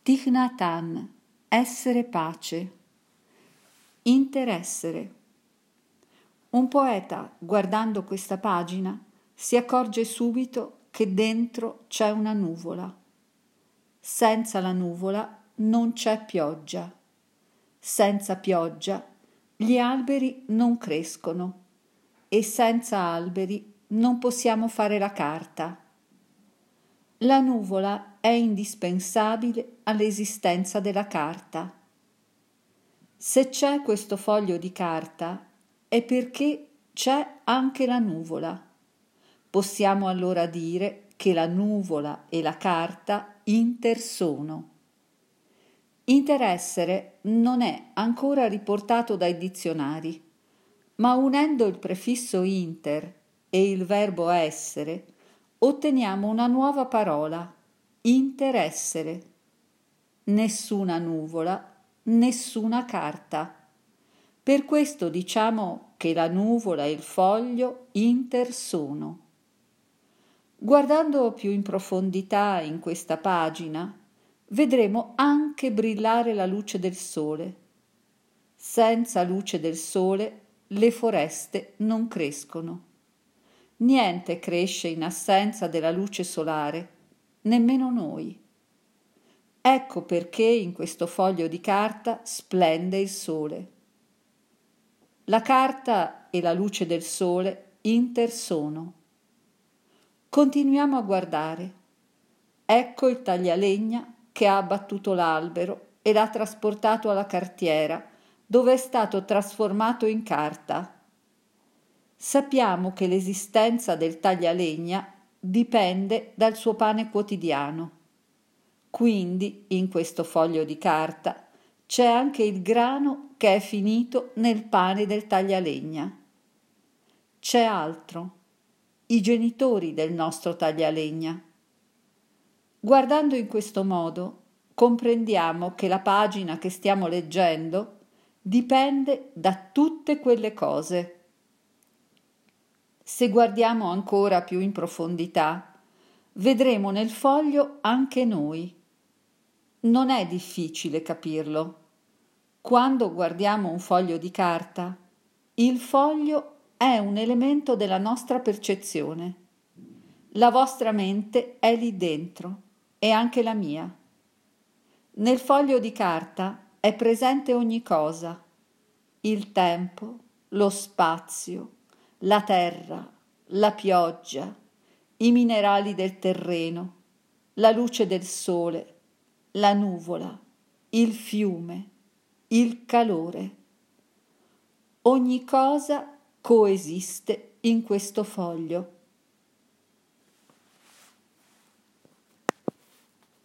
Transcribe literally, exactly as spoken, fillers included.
Thich Nhat Hanh, essere pace. Interessere. Un poeta, guardando questa pagina, si accorge subito che dentro c'è una nuvola. Senza la nuvola non c'è pioggia. Senza pioggia gli alberi non crescono e senza alberi non possiamo fare la carta. La nuvola è indispensabile all'esistenza della carta. Se c'è questo foglio di carta è perché c'è anche la nuvola. Possiamo allora dire che la nuvola e la carta intersono. Interessere non è ancora riportato dai dizionari, ma unendo il prefisso inter e il verbo essere otteniamo una nuova parola, interessere. Nessuna nuvola, nessuna carta. Per questo diciamo che la nuvola e il foglio intersono. Guardando più in profondità in questa pagina, vedremo anche brillare la luce del sole. Senza luce del sole le foreste non crescono. Niente cresce in assenza della luce solare, nemmeno noi. Ecco perché in questo foglio di carta splende il sole. La carta e la luce del sole intersono. Continuiamo a guardare. Ecco il taglialegna che ha abbattuto l'albero e l'ha trasportato alla cartiera, dove è stato trasformato in carta. Sappiamo che l'esistenza del taglialegna dipende dal suo pane quotidiano. Quindi, in questo foglio di carta, c'è anche il grano che è finito nel pane del taglialegna. C'è altro, i genitori del nostro taglialegna. Guardando in questo modo, comprendiamo che la pagina che stiamo leggendo dipende da tutte quelle cose. Se guardiamo ancora più in profondità, vedremo nel foglio anche noi. Non è difficile capirlo. Quando guardiamo un foglio di carta, il foglio è un elemento della nostra percezione. La vostra mente è lì dentro e anche la mia. Nel foglio di carta è presente ogni cosa: il tempo, lo spazio, la terra, la pioggia, i minerali del terreno, la luce del sole, la nuvola, il fiume, il calore. Ogni cosa coesiste in questo foglio.